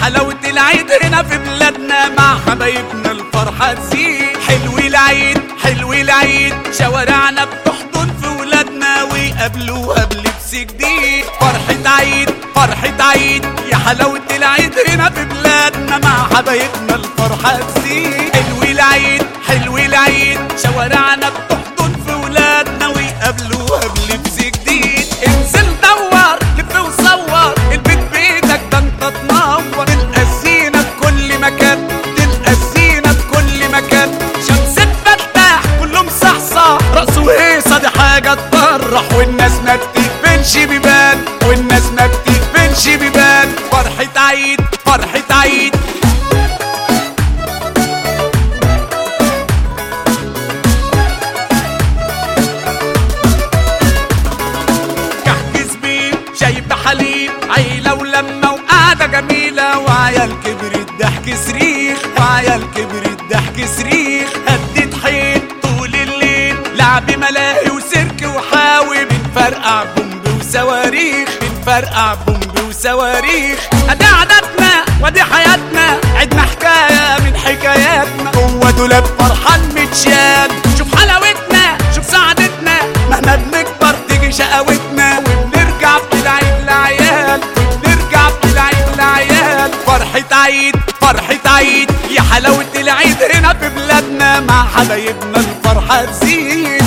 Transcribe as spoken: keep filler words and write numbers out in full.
حلاوة العيد هنا في بلادنا، مع حبايبنا الفرحة تزيد. حلو العيد حلو العيد، شوارعنا بتحضن في ولادنا ويقابلوها بلبس جديد. فرحة عيد فرحة عيد، يا حلاوة العيد هنا في بلادنا، مع حبايبنا الفرحة تزيد. حلو العيد حلو العيد، شوارعنا بتحضن في ولادنا ويقابلوها بلبس جديد. انزل دور لف وصور، البيت بيتك ده انت تنور. تلقى الزينة في كل مكان، تلقى الزينة في كل مكان. شمس الفتاح كله مصحصح، رقص وهيصة دي حاجة تفرح. والناس ما بتقفلش بيبان، والناس ما بتقفلش بيبان. فرحة عيد فرحة عيد. حليب عيلة ولمة وقعدة جميلة، وعيال كبرت ضحك صريخ، وعيال كبرت ضحك صريخ. هدت حيط طول الليل، لعب ملاهي وسيرك وحاوي. بنفرقع بومب وصواريخ، بنفرقع بومب وصواريخ. ادي عاداتنا وادي حياتنا، عدنا حكاية من حكاياتنا. جوا دولاب فرحان متشال، شوف حلاوتنا شوف سعادتنا. مهما بنكبر تيجي شقاوتنا، وبنرجع في العيد العيال، ونرجع في العيد العيال. فرحة عيد فرحة عيد، يا حلاوة العيد هنا في بلادنا، مع حبايبنا الفرحة تزيد.